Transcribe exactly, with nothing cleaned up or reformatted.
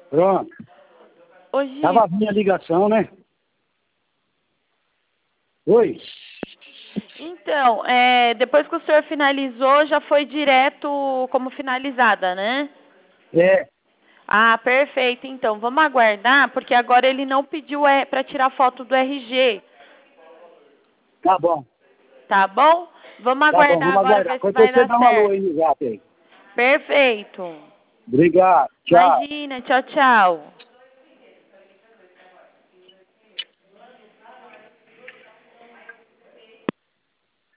Pronto. Hoje... Tava vindo a ligação, né? Oi? Então, é, depois que o senhor finalizou, já foi direto como finalizada, né? É. Ah, perfeito. Então, vamos aguardar, porque agora ele não pediu é, para tirar foto do R G. Tá bom. Tá bom? Vamos Tá bom, aguardar vamos agora, aguardar. ver se Quando vai você dar dá um alô aí certo. no zap aí. Perfeito. Obrigado. Tchau. Imagina. Tchau, tchau.